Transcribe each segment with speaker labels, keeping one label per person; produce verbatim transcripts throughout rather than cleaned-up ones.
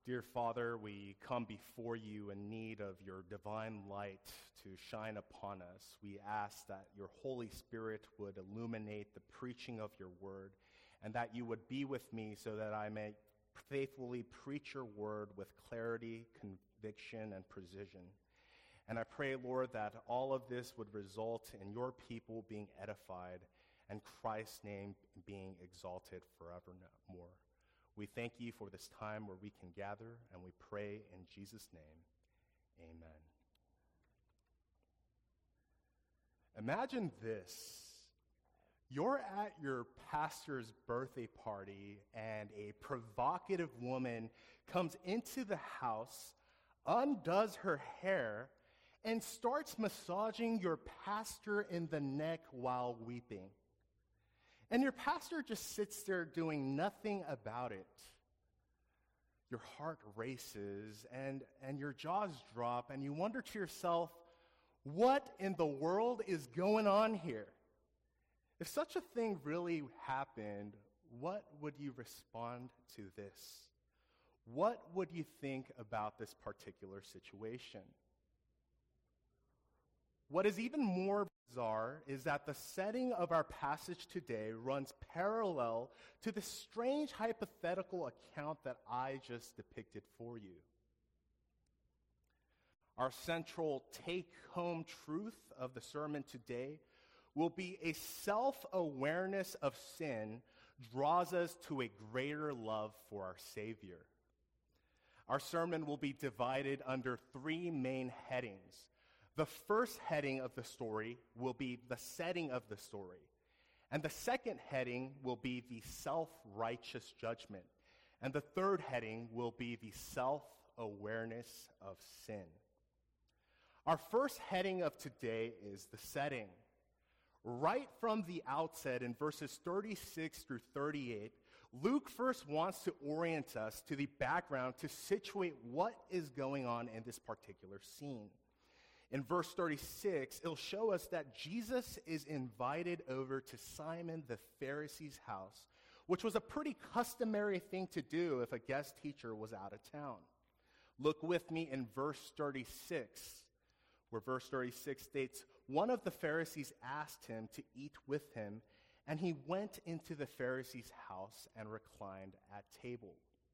Speaker 1: Dear Father, we come before you in need of your divine light to shine upon us. We ask that your Holy Spirit would illuminate the preaching of your word, and that you would be with me so that I may faithfully preach your word with clarity, conviction, and precision. And I pray, Lord, that all of this would result in your people being edified and Christ's name being exalted forevermore. We thank you for this time where we can gather, and we pray in Jesus' name. Amen. Imagine this. You're at your pastor's birthday party, and a provocative woman comes into the house, undoes her hair, and starts massaging your pastor in the neck while weeping. And your pastor just sits there doing nothing about it. Your heart races and, and your jaws drop, and you wonder to yourself, what in the world is going on here? If such a thing really happened, what would you respond to this? What would you think about this particular situation? What is even more bizarre is that the setting of our passage today runs parallel to the strange hypothetical account that I just depicted for you. Our central take-home truth of the sermon today will be a self-awareness of sin draws us to a greater love for our Savior. Our sermon will be divided under three main headings. The first heading of the story will be the setting of the story. And the second heading will be the self-righteous judgment. And the third heading will be the self-awareness of sin. Our first heading of today is the setting. Right from the outset in verses thirty-six through thirty-eight, Luke first wants to orient us to the background to situate what is going on in this particular scene. In verse thirty-six, it'll show us that Jesus is invited over to Simon the Pharisee's house, which was a pretty customary thing to do if a guest teacher was out of town. Look with me in verse thirty-six, where verse thirty-six states, one of the Pharisees asked him to eat with him, and he went into the Pharisee's house and reclined at table.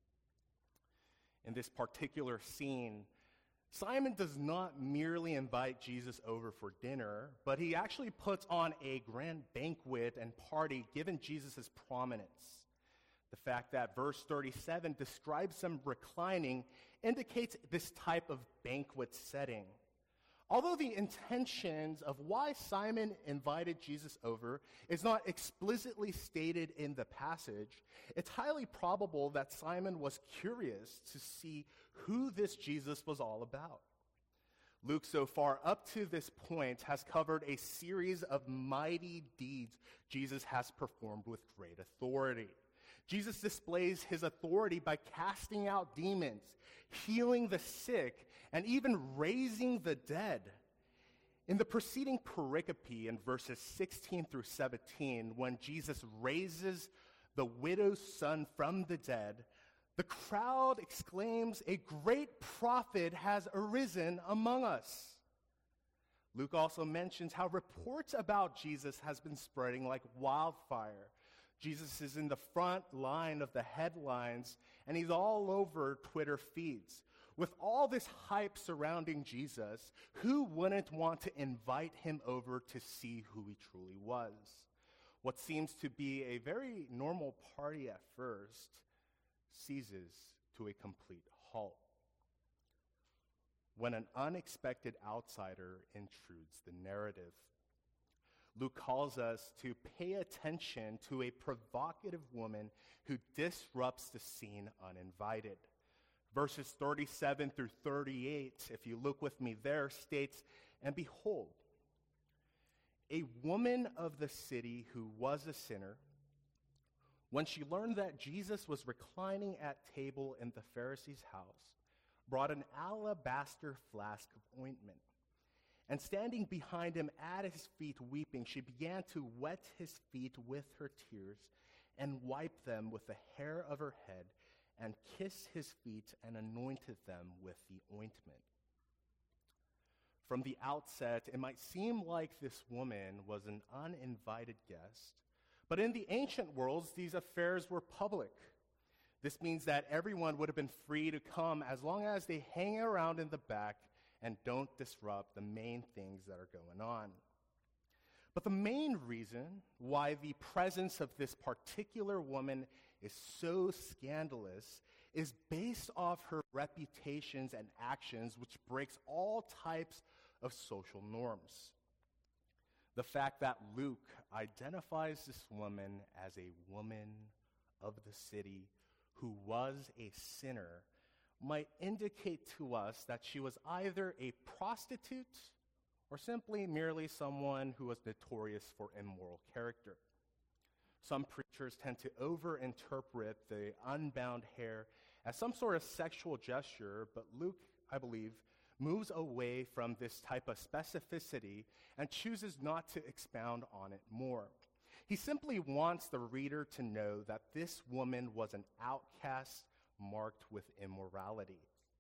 Speaker 1: In this particular scene, Simon does not merely invite Jesus over for dinner, but he actually puts on a grand banquet and party given Jesus' prominence. The fact that verse thirty-seven describes him reclining indicates this type of banquet setting. Although the intentions of why Simon invited Jesus over is not explicitly stated in the passage, it's highly probable that Simon was curious to see who this Jesus was all about. Luke, so far up to this point, has covered a series of mighty deeds Jesus has performed with great authority. Jesus displays his authority by casting out demons, healing the sick, and even raising the dead. In the preceding pericope in verses sixteen through seventeen, when Jesus raises the widow's son from the dead, the crowd exclaims, "A great prophet has arisen among us." Luke also mentions how reports about Jesus has been spreading like wildfire. Jesus is in the front line of the headlines, and he's all over Twitter feeds. With all this hype surrounding Jesus, who wouldn't want to invite him over to see who he truly was? What seems to be a very normal party at first ceases to a complete halt when an unexpected outsider intrudes the narrative. Luke calls us to pay attention to a provocative woman who disrupts the scene uninvited. Verses thirty-seven through thirty-eight, if you look with me there, states, "And behold, a woman of the city who was a sinner, when she learned that Jesus was reclining at table in the Pharisee's house, brought an alabaster flask of ointment. And standing behind him at his feet weeping, she began to wet his feet with her tears and wipe them with the hair of her head and kissed his feet and anointed them with the ointment. From the outset, it might seem like this woman was an uninvited guest, but in the ancient worlds, these affairs were public. This means that everyone would have been free to come as long as they hang around in the back and don't disrupt the main things that are going on. But the main reason why the presence of this particular woman is so scandalous is based off her reputations and actions, which breaks all types of social norms. The fact that Luke identifies this woman as a woman of the city who was a sinner might indicate to us that she was either a prostitute or simply merely someone who was notorious for immoral character. Some preachers tend to overinterpret the unbound hair as some sort of sexual gesture, but Luke, I believe, moves away from this type of specificity and chooses not to expound on it more. He simply wants the reader to know that this woman was an outcast marked with immorality.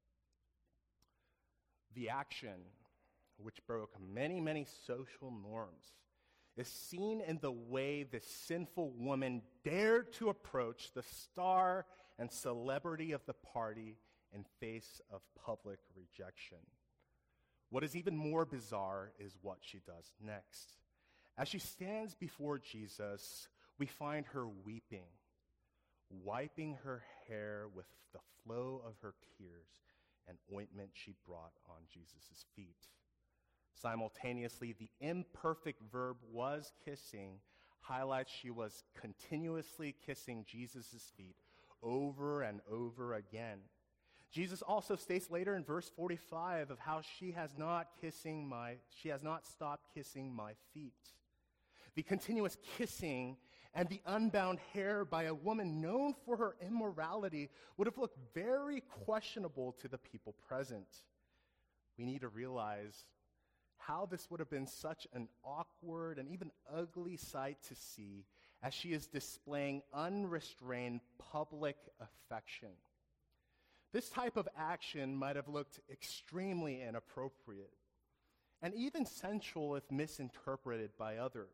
Speaker 1: The action, which broke many, many social norms, is seen in the way this sinful woman dared to approach the star and celebrity of the party in face of public rejection. What is even more bizarre is what she does next. As she stands before Jesus, we find her weeping, wiping her hair with the flow of her tears and ointment she brought on Jesus' feet. Simultaneously, the imperfect verb was kissing highlights she was continuously kissing Jesus' feet over and over again. Jesus also states later in verse forty-five of how she has not kissing my she has not stopped kissing my feet. The continuous kissing and the unbound hair by a woman known for her immorality would have looked very questionable to the people present. We need to realize how this would have been such an awkward and even ugly sight to see as she is displaying unrestrained public affection. This type of action might have looked extremely inappropriate and even sensual if misinterpreted by others.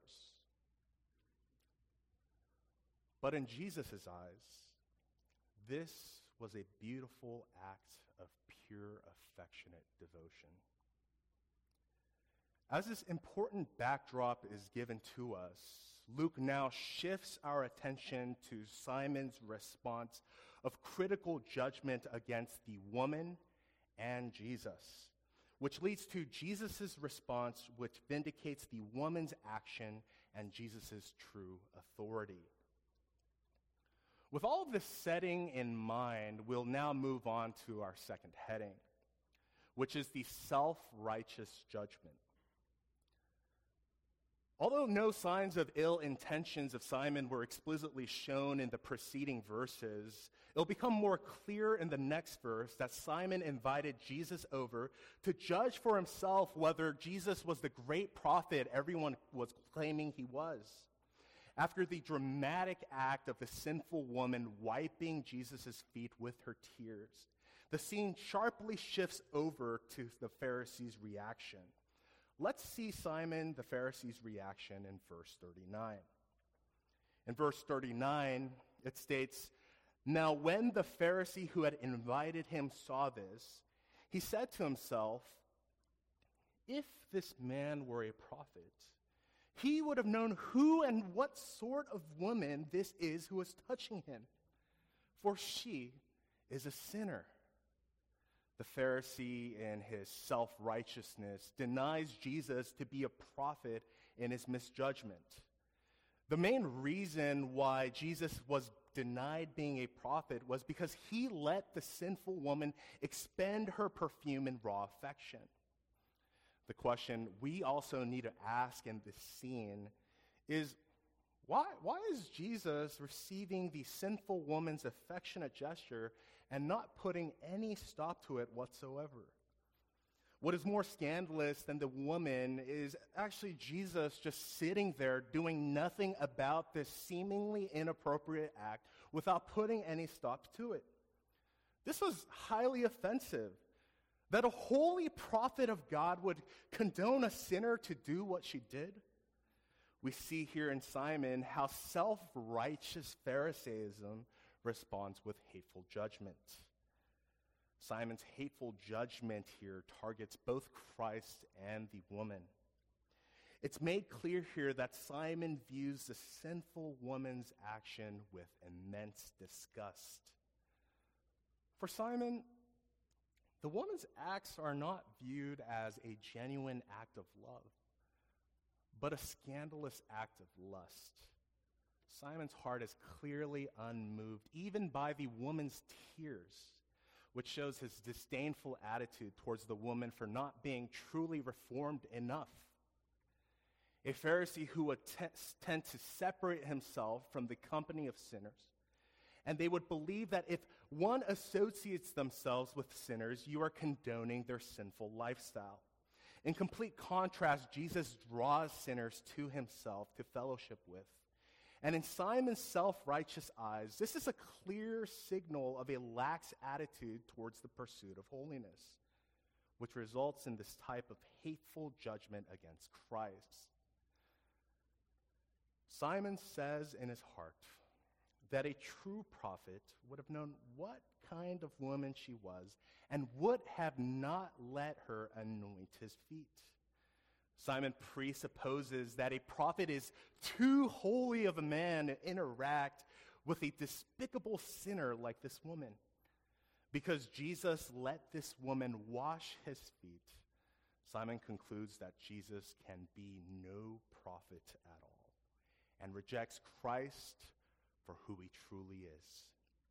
Speaker 1: But in Jesus' eyes, this was a beautiful act of pure affectionate devotion. As this important backdrop is given to us, Luke now shifts our attention to Simon's response of critical judgment against the woman and Jesus, which leads to Jesus' response, which vindicates the woman's action and Jesus' true authority. With all of this setting in mind, we'll now move on to our second heading, which is the self-righteous judgment. Although no signs of ill intentions of Simon were explicitly shown in the preceding verses, it'll become more clear in the next verse that Simon invited Jesus over to judge for himself whether Jesus was the great prophet everyone was claiming he was. After the dramatic act of the sinful woman wiping Jesus' feet with her tears, the scene sharply shifts over to the Pharisees' reaction. Let's see Simon the Pharisee's reaction in verse thirty-nine. In verse thirty-nine, it states, "Now when the Pharisee who had invited him saw this, he said to himself, 'If this man were a prophet, he would have known who and what sort of woman this is who is touching him, for she is a sinner.'" The Pharisee, in his self-righteousness, denies Jesus to be a prophet in his misjudgment. The main reason why Jesus was denied being a prophet was because he let the sinful woman expend her perfume in raw affection. The question we also need to ask in this scene is, why, why is Jesus receiving the sinful woman's affectionate gesture and not putting any stop to it whatsoever? What is more scandalous than the woman is actually Jesus just sitting there doing nothing about this seemingly inappropriate act without putting any stop to it. This was highly offensive, that a holy prophet of God would condone a sinner to do what she did. We see here in Simon how self-righteous Pharisaism responds with hateful judgment. Simon's hateful judgment here targets both Christ and the woman. It's made clear here that Simon views the sinful woman's action with immense disgust. For Simon, the woman's acts are not viewed as a genuine act of love, but a scandalous act of lust. Simon's heart is clearly unmoved, even by the woman's tears, which shows his disdainful attitude towards the woman for not being truly reformed enough. A Pharisee who would t- tend to separate himself from the company of sinners, and they would believe that if one associates themselves with sinners, you are condoning their sinful lifestyle. In complete contrast, Jesus draws sinners to himself to fellowship with. And in Simon's self-righteous eyes, this is a clear signal of a lax attitude towards the pursuit of holiness, which results in this type of hateful judgment against Christ. Simon says in his heart that a true prophet would have known what kind of woman she was and would have not let her anoint his feet. Simon presupposes that a prophet is too holy of a man to interact with a despicable sinner like this woman. Because Jesus let this woman wash his feet, Simon concludes that Jesus can be no prophet at all and rejects Christ for who he truly is.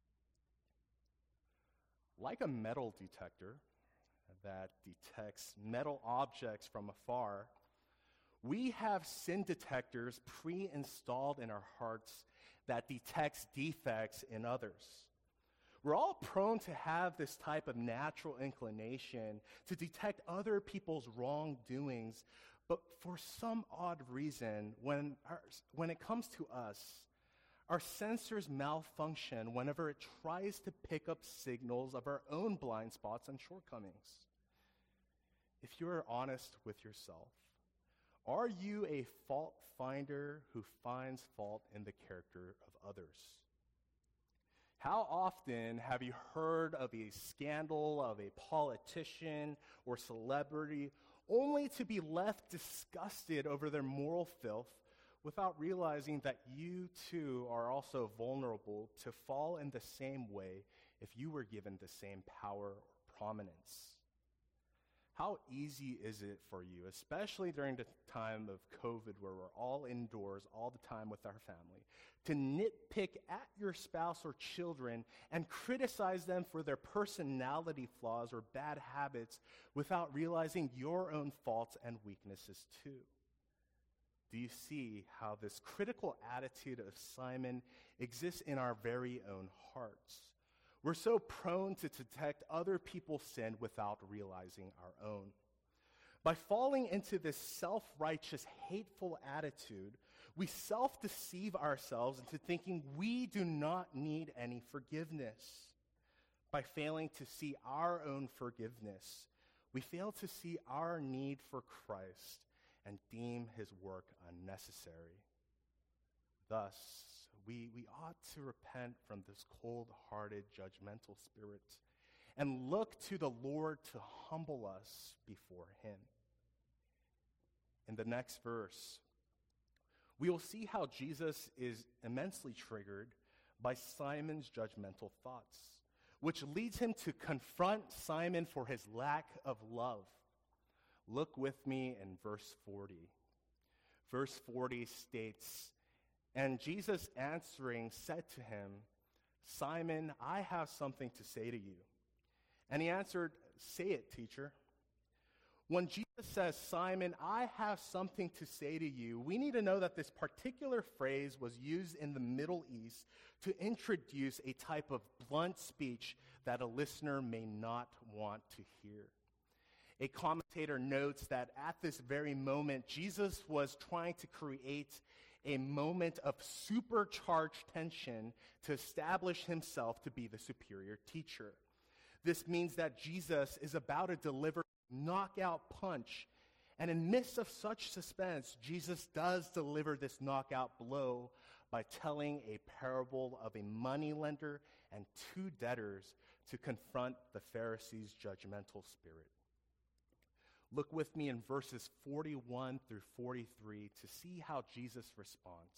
Speaker 1: Like a metal detector that detects metal objects from afar, we have sin detectors pre-installed in our hearts that detects defects in others. We're all prone to have this type of natural inclination to detect other people's wrongdoings, but for some odd reason, when, our, when it comes to us, our sensors malfunction whenever it tries to pick up signals of our own blind spots and shortcomings. If you are honest with yourself, are you a fault finder who finds fault in the character of others? How often have you heard of a scandal of a politician or celebrity only to be left disgusted over their moral filth without realizing that you too are also vulnerable to fall in the same way if you were given the same power or prominence? How easy is it for you, especially during the time of COVID where we're all indoors all the time with our family, to nitpick at your spouse or children and criticize them for their personality flaws or bad habits without realizing your own faults and weaknesses too? Do you see how this critical attitude of Simon exists in our very own hearts? We're so prone to detect other people's sin without realizing our own. By falling into this self-righteous, hateful attitude, we self-deceive ourselves into thinking we do not need any forgiveness. By failing to see our own forgiveness, we fail to see our need for Christ and deem his work unnecessary. Thus, we, we ought to repent from this cold-hearted, judgmental spirit and look to the Lord to humble us before him. In the next verse, we will see how Jesus is immensely triggered by Simon's judgmental thoughts, which leads him to confront Simon for his lack of love. Look with me in verse forty. Verse forty states, "And Jesus answering said to him, 'Simon, I have something to say to you.' And he answered, 'Say it, teacher.'" When Jesus says, "Simon, I have something to say to you," we need to know that this particular phrase was used in the Middle East to introduce a type of blunt speech that a listener may not want to hear. A commentator notes that at this very moment, Jesus was trying to create a moment of supercharged tension to establish himself to be the superior teacher. This means that Jesus is about to deliver a knockout punch. And in midst of such suspense, Jesus does deliver this knockout blow by telling a parable of a moneylender and two debtors to confront the Pharisees' judgmental spirit. Look with me in verses forty-one through forty-three to see how Jesus responds.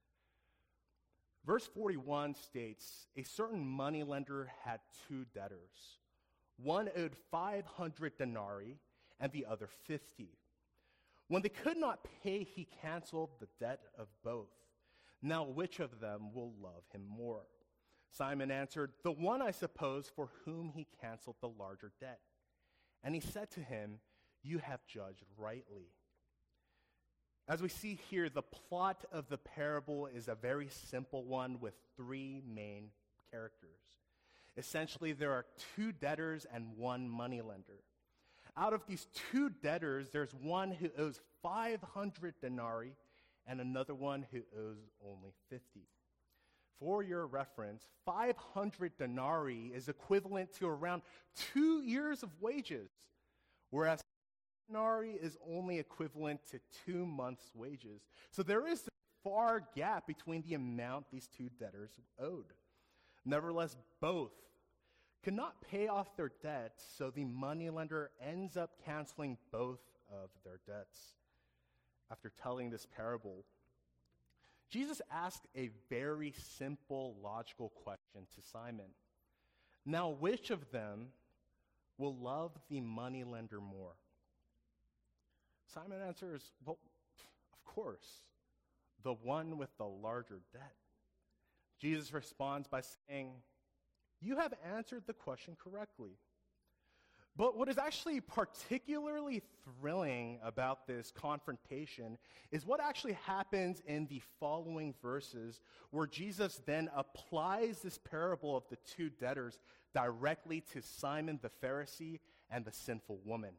Speaker 1: Verse forty-one states, a certain moneylender had two debtors. One owed five hundred denarii and the other fifty. When they could not pay, he canceled the debt of both. Now which of them will love him more? Simon answered, the one, I suppose, for whom he canceled the larger debt. And he said to him, you have judged rightly. As we see here, the plot of the parable is a very simple one with three main characters. Essentially, there are two debtors and one moneylender. Out of these two debtors, there's one who owes five hundred denarii and another one who owes only fifty. For your reference, five hundred denarii is equivalent to around two years of wages, whereas denarii is only equivalent to two months' wages. So there is a far gap between the amount these two debtors owed. Nevertheless, both could not pay off their debts, so the moneylender ends up canceling both of their debts. After telling this parable, Jesus asked a very simple, logical question to Simon. Now, which of them will love the moneylender more? Simon answers, well, of course, the one with the larger debt. Jesus responds by saying, you have answered the question correctly. But what is actually particularly thrilling about this confrontation is what actually happens in the following verses, where Jesus then applies this parable of the two debtors directly to Simon the Pharisee and the sinful woman.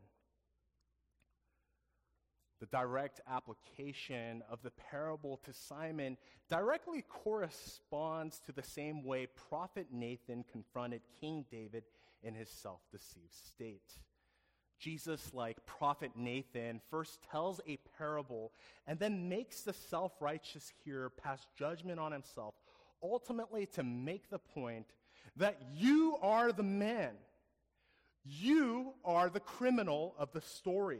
Speaker 1: The direct application of the parable to Simon directly corresponds to the same way Prophet Nathan confronted King David in his self-deceived state. Jesus, like Prophet Nathan, first tells a parable and then makes the self-righteous hearer pass judgment on himself, ultimately to make the point that you are the man. You are the criminal of the story.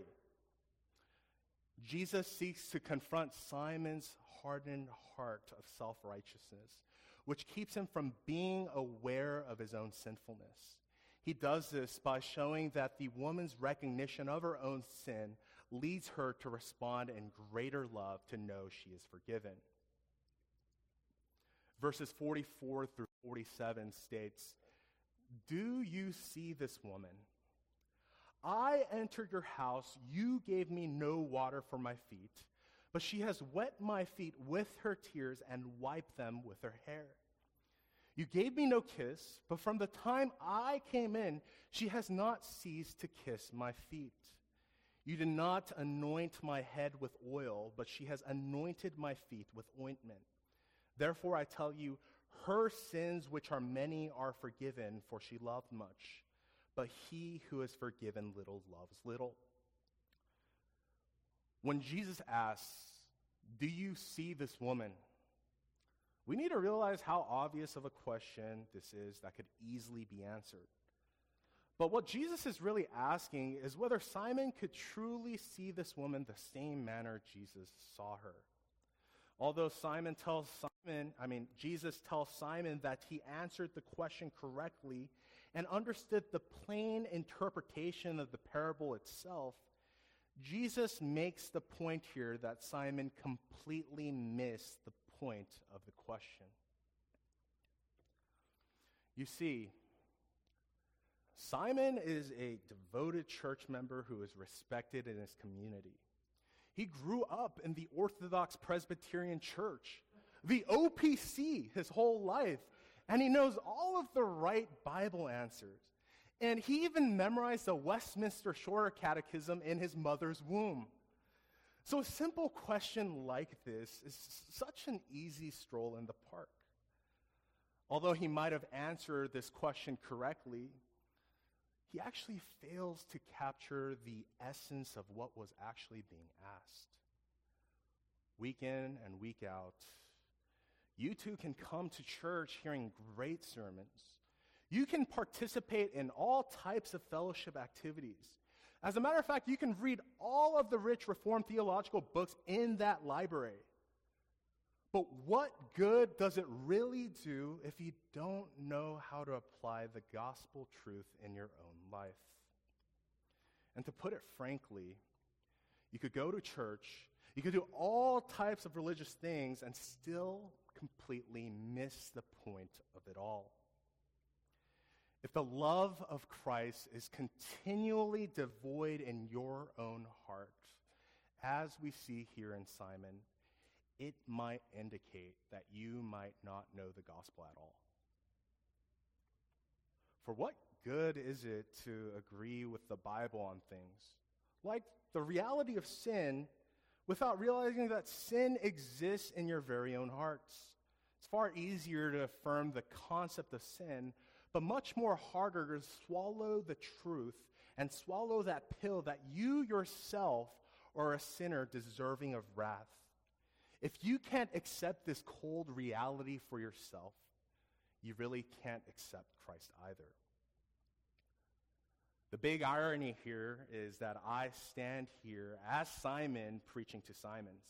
Speaker 1: Jesus seeks to confront Simon's hardened heart of self-righteousness, which keeps him from being aware of his own sinfulness. He does this by showing that the woman's recognition of her own sin leads her to respond in greater love to know she is forgiven. Verses forty-four through forty-seven states, do you see this woman? I entered your house, you gave me no water for my feet, but she has wet my feet with her tears and wiped them with her hair. You gave me no kiss, but from the time I came in, she has not ceased to kiss my feet. You did not anoint my head with oil, but she has anointed my feet with ointment. Therefore I tell you, her sins, which are many, are forgiven, for she loved much. But he who is forgiven little loves little. When Jesus asks, do you see this woman? We need to realize how obvious of a question this is that could easily be answered. But what Jesus is really asking is whether Simon could truly see this woman the same manner Jesus saw her. Although Simon tells Simon, I mean, Jesus tells Simon that he answered the question correctly and understood the plain interpretation of the parable itself, Jesus makes the point here that Simon completely missed the point of the question. You see, Simon is a devoted church member who is respected in his community. He grew up in the Orthodox Presbyterian Church, the O P C, his whole life. And he knows all of the right Bible answers. And he even memorized the Westminster Shorter Catechism in his mother's womb. So a simple question like this is such an easy stroll in the park. Although he might have answered this question correctly, he actually fails to capture the essence of what was actually being asked. Week in and week out, you too can come to church hearing great sermons. You can participate in all types of fellowship activities. As a matter of fact, you can read all of the rich Reformed theological books in that library. But what good does it really do if you don't know how to apply the gospel truth in your own life? And to put it frankly, you could go to church, you could do all types of religious things and still completely miss the point of it all. If the love of Christ is continually devoid in your own heart, as we see here in Simon, it might indicate that you might not know the gospel at all. For what good is it to agree with the Bible on things like the reality of sin without realizing that sin exists in your very own hearts? It's far easier to affirm the concept of sin, but much more harder to swallow the truth and swallow that pill that you yourself are a sinner deserving of wrath. If you can't accept this cold reality for yourself, you really can't accept Christ either. The big irony here is that I stand here as Simon preaching to Simons.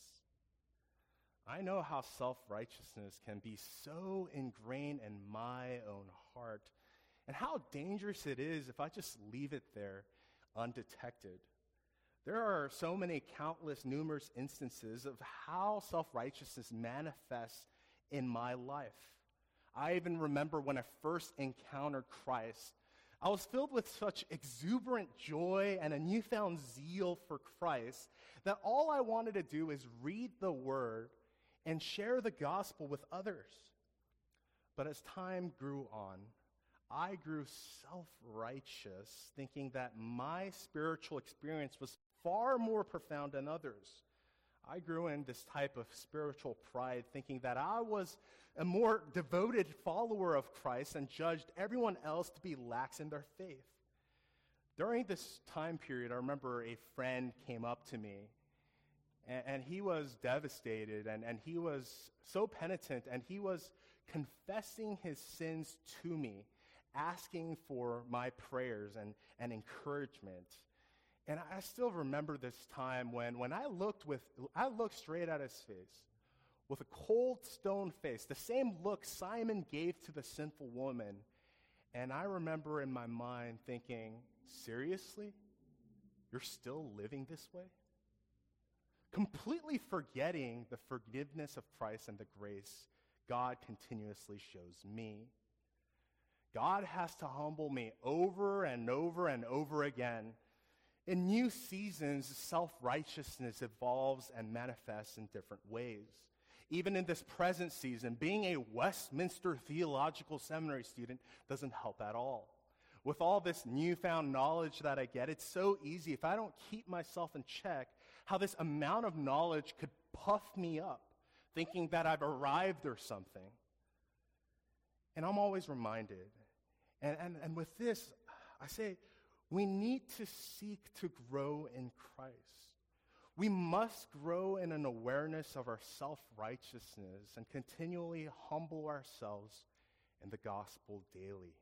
Speaker 1: I know how self-righteousness can be so ingrained in my own heart, and how dangerous it is if I just leave it there undetected. There are so many countless, numerous instances of how self-righteousness manifests in my life. I even remember when I first encountered Christ, I was filled with such exuberant joy and a newfound zeal for Christ that all I wanted to do is read the Word and share the gospel with others. But as time grew on, I grew self-righteous, thinking that my spiritual experience was far more profound than others. I grew in this type of spiritual pride, thinking that I was a more devoted follower of Christ and judged everyone else to be lax in their faith. During this time period, I remember a friend came up to me, and, and he was devastated, and, and he was so penitent, and he was confessing his sins to me, asking for my prayers and, and encouragement. And I still remember this time when, when I looked with I looked straight at his face with a cold stone face, the same look Simon gave to the sinful woman. And I remember in my mind thinking, seriously? You're still living this way? Completely forgetting the forgiveness of Christ and the grace God continuously shows me. God has to humble me over and over and over again. In new seasons, self-righteousness evolves and manifests in different ways. Even in this present season, being a Westminster Theological Seminary student doesn't help at all. With all this newfound knowledge that I get, it's so easy, if I don't keep myself in check, how this amount of knowledge could puff me up, thinking that I've arrived or something. And I'm always reminded, and, and, and with this, I say, we need to seek to grow in Christ. We must grow in an awareness of our self-righteousness and continually humble ourselves in the gospel daily.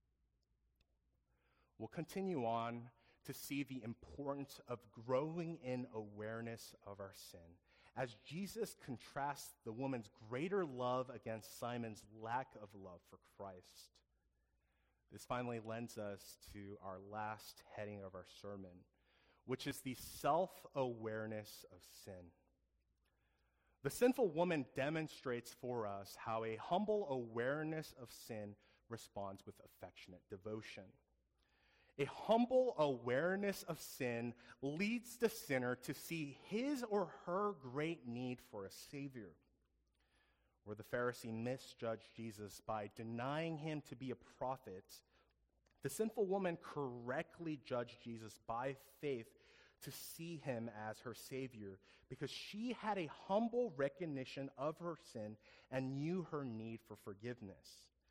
Speaker 1: We'll continue on to see the importance of growing in awareness of our sin as Jesus contrasts the woman's greater love against Simon's lack of love for Christ. This finally lends us to our last heading of our sermon, which is the self-awareness of sin. The sinful woman demonstrates for us how a humble awareness of sin responds with affectionate devotion. A humble awareness of sin leads the sinner to see his or her great need for a Savior. Where the Pharisee misjudged Jesus by denying him to be a prophet, the sinful woman correctly judged Jesus by faith to see him as her Savior because she had a humble recognition of her sin and knew her need for forgiveness.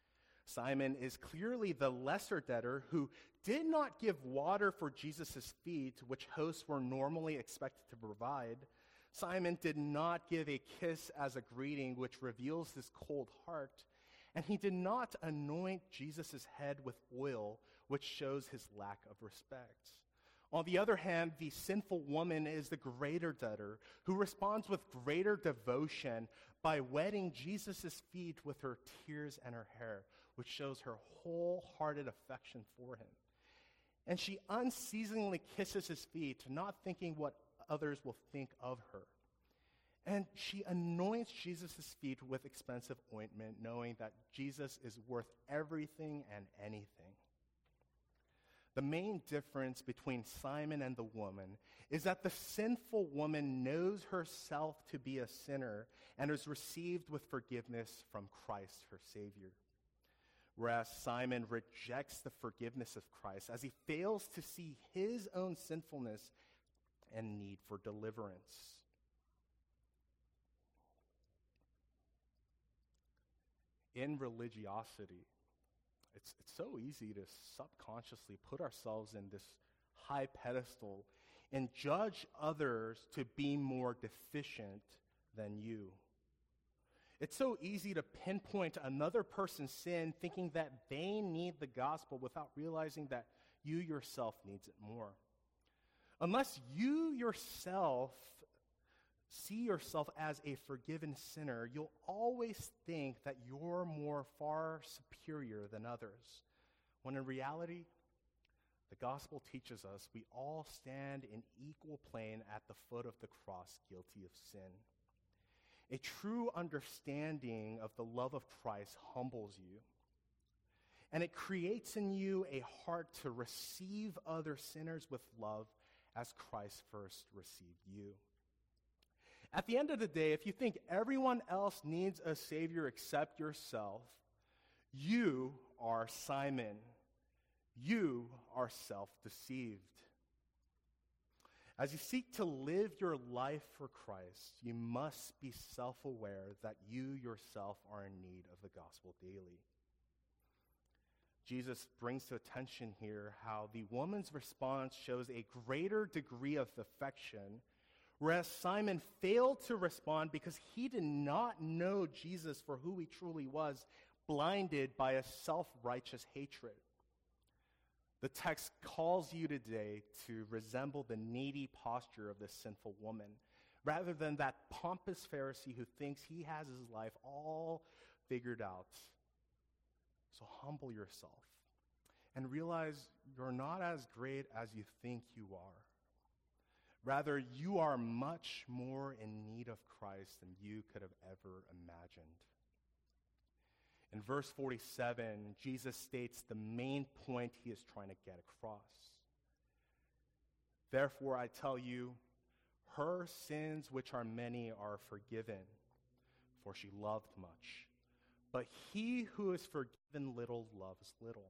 Speaker 1: Simon is clearly the lesser debtor who did not give water for Jesus' feet, which hosts were normally expected to provide. Simon did not give a kiss as a greeting, which reveals his cold heart. And he did not anoint Jesus' head with oil, which shows his lack of respect. On the other hand, the sinful woman is the greater debtor who responds with greater devotion by wetting Jesus' feet with her tears and her hair, which shows her wholehearted affection for him. And she unceasingly kisses his feet, not thinking what others will think of her. And she anoints Jesus' feet with expensive ointment, knowing that Jesus is worth everything and anything. The main difference between Simon and the woman is that the sinful woman knows herself to be a sinner and is received with forgiveness from Christ, her Savior. Whereas Simon rejects the forgiveness of Christ as he fails to see his own sinfulness and need for deliverance. In religiosity, It's, it's so easy to subconsciously put ourselves in this high pedestal and judge others to be more deficient than you. It's so easy to pinpoint another person's sin thinking that they need the gospel without realizing that you yourself needs it more. Unless you yourself see yourself as a forgiven sinner, you'll always think that you're more far superior than others, when in reality, the gospel teaches us we all stand in equal plane at the foot of the cross, guilty of sin. A true understanding of the love of Christ humbles you, and it creates in you a heart to receive other sinners with love as Christ first received you. At the end of the day, if you think everyone else needs a Savior except yourself, you are Simon. You are self-deceived. As you seek to live your life for Christ, you must be self-aware that you yourself are in need of the gospel daily. Jesus brings to attention here how the woman's response shows a greater degree of affection, whereas Simon failed to respond because he did not know Jesus for who he truly was, blinded by a self-righteous hatred. The text calls you today to resemble the needy posture of this sinful woman, rather than that pompous Pharisee who thinks he has his life all figured out. So humble yourself and realize you're not as great as you think you are. Rather, you are much more in need of Christ than you could have ever imagined. In verse forty-seven, Jesus states the main point he is trying to get across. Therefore, I tell you, her sins, which are many, are forgiven, for she loved much. But he who is forgiven little loves little.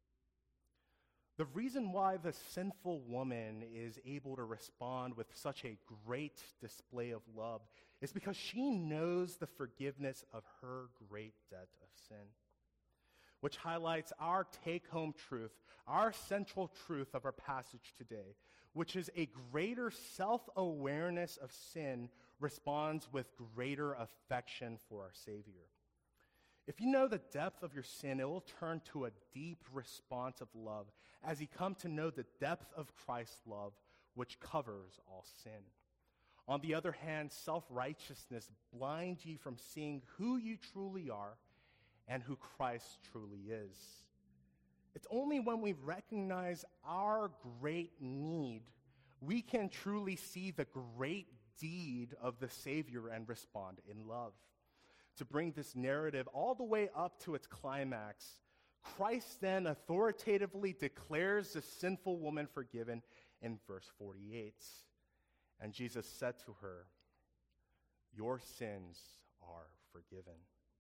Speaker 1: The reason why the sinful woman is able to respond with such a great display of love is because she knows the forgiveness of her great debt of sin, which highlights our take-home truth, our central truth of our passage today, which is a greater self-awareness of sin responds with greater affection for our Savior. If you know the depth of your sin, it will turn to a deep response of love as you come to know the depth of Christ's love, which covers all sin. On the other hand, self-righteousness blinds you from seeing who you truly are and who Christ truly is. It's only when we recognize our great need, we can truly see the great deed of the Savior and respond in love. To bring this narrative all the way up to its climax, Christ then authoritatively declares the sinful woman forgiven in verse forty-eight. And Jesus said to her, "Your sins are forgiven."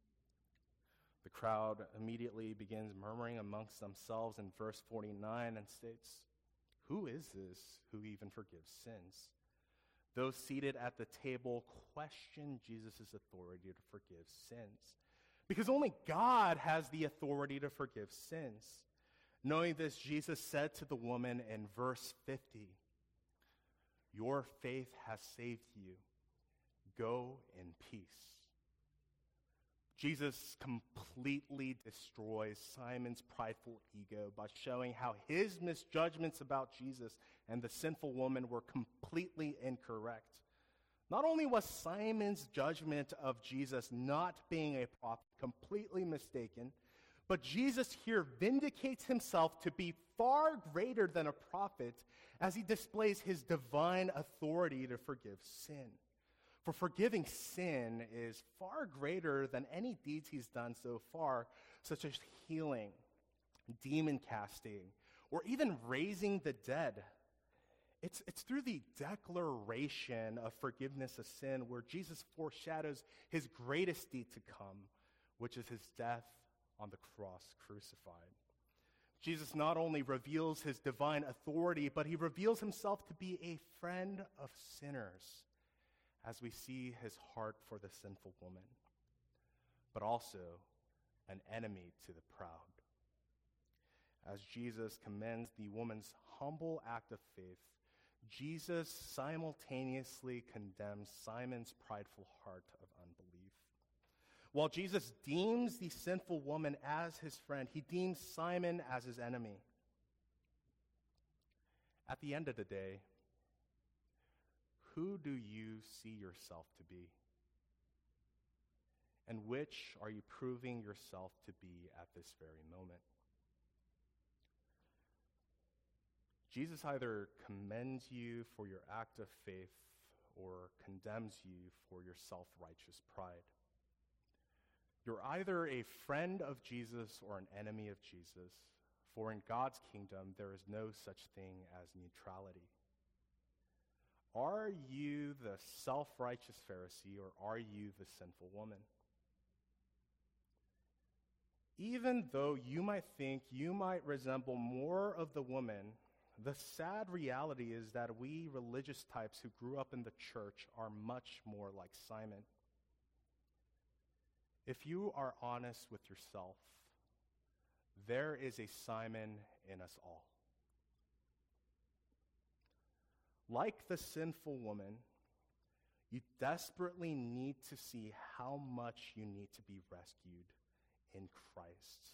Speaker 1: The crowd immediately begins murmuring amongst themselves in verse forty-nine and states, "Who is this who even forgives sins?" Those seated at the table question Jesus' authority to forgive sins. Because only God has the authority to forgive sins. Knowing this, Jesus said to the woman in verse fifty, "Your faith has saved you. Go in peace." Jesus completely destroys Simon's prideful ego by showing how his misjudgments about Jesus and the sinful woman were completely incorrect. Not only was Simon's judgment of Jesus not being a prophet completely mistaken, but Jesus here vindicates himself to be far greater than a prophet as he displays his divine authority to forgive sin. For forgiving sin is far greater than any deeds he's done so far, such as healing, demon casting, or even raising the dead. It's, it's through the declaration of forgiveness of sin where Jesus foreshadows his greatest deed to come, which is his death on the cross crucified. Jesus not only reveals his divine authority, but he reveals himself to be a friend of sinners, as we see his heart for the sinful woman, but also an enemy to the proud. As Jesus commends the woman's humble act of faith, Jesus simultaneously condemns Simon's prideful heart of unbelief. While Jesus deems the sinful woman as his friend, he deems Simon as his enemy. At the end of the day, who do you see yourself to be? And which are you proving yourself to be at this very moment? Jesus either commends you for your act of faith or condemns you for your self-righteous pride. You're either a friend of Jesus or an enemy of Jesus, for in God's kingdom there is no such thing as neutrality. Are you the self-righteous Pharisee or are you the sinful woman? Even though you might think you might resemble more of the woman, the sad reality is that we religious types who grew up in the church are much more like Simon. If you are honest with yourself, there is a Simon in us all. Like the sinful woman, you desperately need to see how much you need to be rescued in Christ.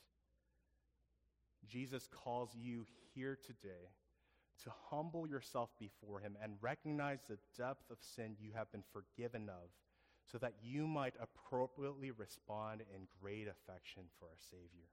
Speaker 1: Jesus calls you here today to humble yourself before him and recognize the depth of sin you have been forgiven of, so that you might appropriately respond in great affection for our Savior.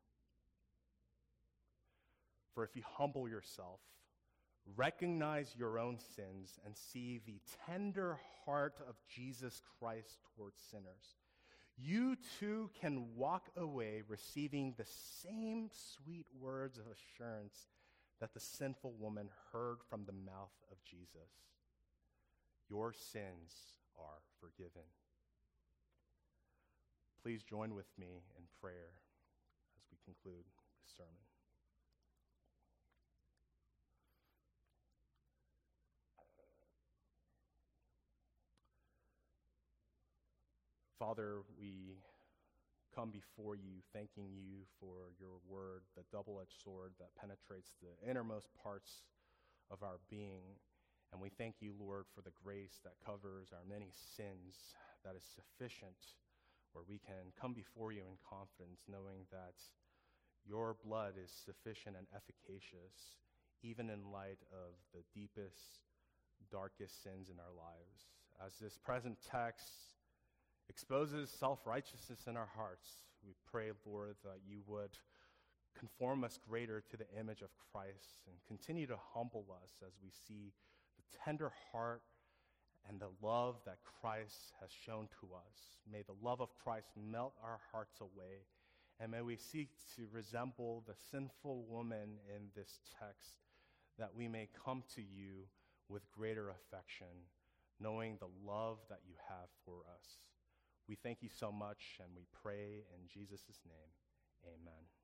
Speaker 1: For if you humble yourself, recognize your own sins, and see the tender heart of Jesus Christ towards sinners, you too can walk away receiving the same sweet words of assurance that the sinful woman heard from the mouth of Jesus. Your sins are forgiven. Please join with me in prayer as we conclude this sermon. Father, we come before you thanking you for your word, the double-edged sword that penetrates the innermost parts of our being. And we thank you, Lord, for the grace that covers our many sins, that is sufficient, where we can come before you in confidence, knowing that your blood is sufficient and efficacious, even in light of the deepest, darkest sins in our lives. As this present text exposes self-righteousness in our hearts, we pray, Lord, that you would conform us greater to the image of Christ and continue to humble us as we see the tender heart and the love that Christ has shown to us. May the love of Christ melt our hearts away, and may we seek to resemble the sinful woman in this text, that we may come to you with greater affection, knowing the love that you have for us. We thank you so much, and we pray in Jesus' name, amen.